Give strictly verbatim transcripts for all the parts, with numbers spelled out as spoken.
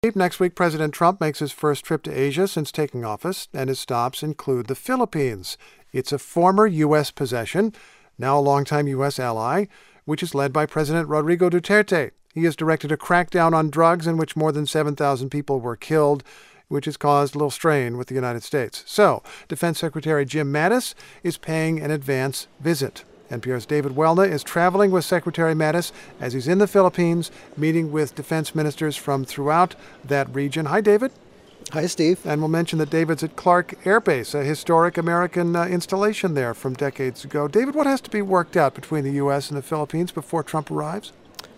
Next week, President Trump makes his first trip to Asia since taking office, and his stops include the Philippines. It's a former U S possession, now a longtime U S ally, which is led by President Rodrigo Duterte. He has directed a crackdown on drugs in which more than seven thousand people were killed, which has caused a little strain with the United States. So, Defense Secretary Jim Mattis is paying an advance visit. N P R's David Welna is traveling with Secretary Mattis as he's in the Philippines, meeting with defense ministers from throughout that region. Hi, David. Hi, Steve. And we'll mention that David's at Clark Air Base, a historic American uh, installation there from decades ago. David, what has to be worked out between the U S and the Philippines before Trump arrives?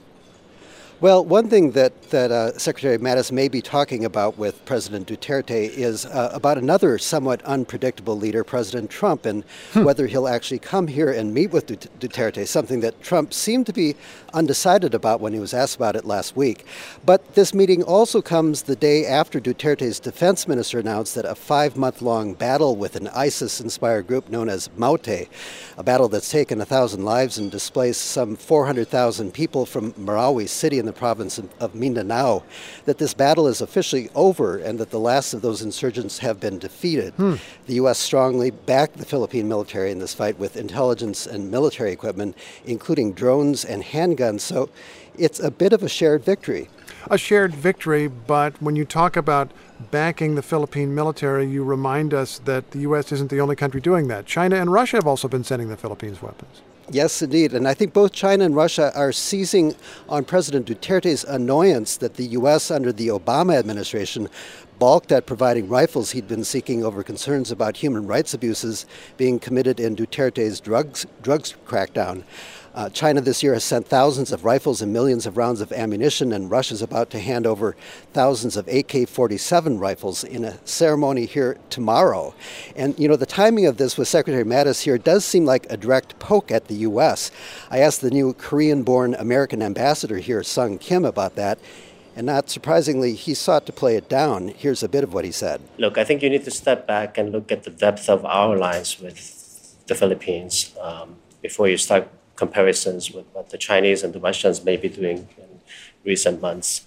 Well, one thing that, that uh, Secretary Mattis may be talking about with President Duterte is uh, about another somewhat unpredictable leader, President Trump, and hmm. whether he'll actually come here and meet with Duterte, something that Trump seemed to be undecided about when he was asked about it last week. But this meeting also comes the day after Duterte's defense minister announced that a five-month-long battle with an ISIS-inspired group known as Maute, a battle that's taken a thousand lives and displaced some four hundred thousand people from Marawi City in the province of Mindanao, that this battle is officially over and that the last of those insurgents have been defeated. Hmm. The U S strongly backed the Philippine military in this fight with intelligence and military equipment, including drones and handguns, so it's a bit of a shared victory. A shared victory, but when you talk about backing the Philippine military, you remind us that the U S isn't the only country doing that. China and Russia have also been sending the Philippines weapons. Yes, indeed. And I think both China and Russia are seizing on President Duterte's annoyance that the U S under the Obama administration balked at providing rifles he'd been seeking over concerns about human rights abuses being committed in Duterte's drugs, drugs crackdown. Uh, China this year has sent thousands of rifles and millions of rounds of ammunition, and Russia's about to hand over thousands of A K forty-seven rifles in a ceremony here tomorrow. And, you know, the timing of this with Secretary Mattis here does seem like a direct poke at the U S. I asked the new Korean-born American ambassador here, Sung Kim, about that. And not surprisingly, he sought to play it down. Here's a bit of what he said. Look, I think you need to step back and look at the depth of our alliance with the Philippines um, before you start comparisons with what the Chinese and the Russians may be doing in recent months.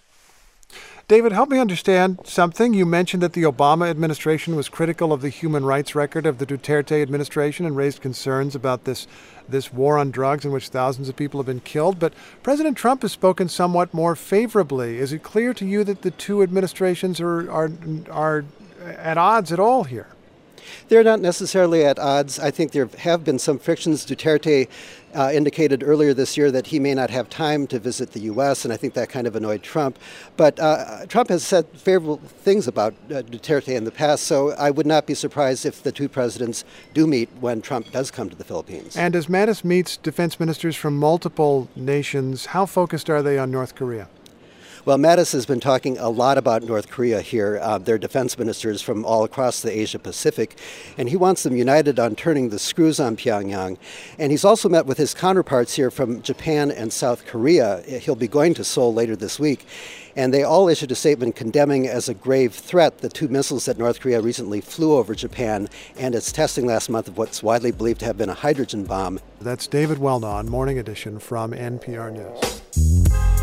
David, help me understand something. You mentioned that the Obama administration was critical of the human rights record of the Duterte administration and raised concerns about this this war on drugs in which thousands of people have been killed. But President Trump has spoken somewhat more favorably. Is it clear to you that the two administrations are are, are at odds at all here? They're not necessarily at odds. I think there have been some frictions. Duterte uh, indicated earlier this year that he may not have time to visit the U S, and I think that kind of annoyed Trump. But uh, Trump has said favorable things about uh, Duterte in the past, so I would not be surprised if the two presidents do meet when Trump does come to the Philippines. And as Mattis meets defense ministers from multiple nations, how focused are they on North Korea? Well, Mattis has been talking a lot about North Korea here. Uh, they're defense ministers from all across the Asia Pacific, and he wants them united on turning the screws on Pyongyang. And he's also met with his counterparts here from Japan and South Korea. He'll be going to Seoul later this week. And they all issued a statement condemning as a grave threat the two missiles that North Korea recently flew over Japan and its testing last month of what's widely believed to have been a hydrogen bomb. That's David Welna on Morning Edition from N P R News.